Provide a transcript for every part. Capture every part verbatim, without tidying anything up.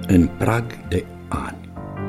în prag de ani.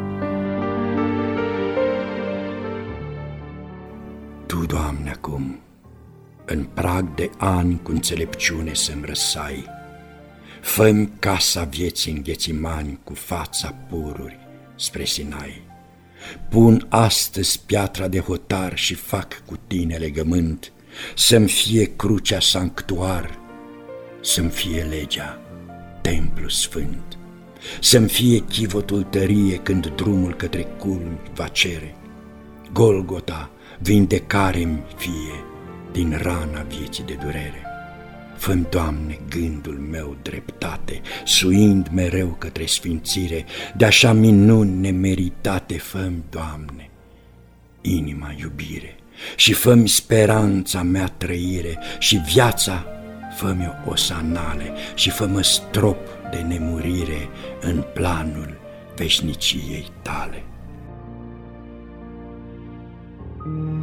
Tu, Doamne, acum, în prag de ani cu înțelepciune să-mi răsai, fă-mi casa vieții în ghețimani cu fața pururi spre Sinai. Pun astăzi piatra de hotar și fac cu tine legământ, să-mi fie crucea sanctuar, să-mi fie legea templu sfânt, să-mi fie chivotul tărie când drumul către culmi va cere. Golgota vindecare-mi fie din rana vieții de durere. Fă-mi, Doamne, gândul meu dreptate, suind mereu către sfințire, de așa minuni nemeritate. Fă-mi, Doamne, inima iubire și fă-mi speranța mea trăire și viața fă-mi o osanale și fă-mă strop de nemurire în planul veșniciei tale.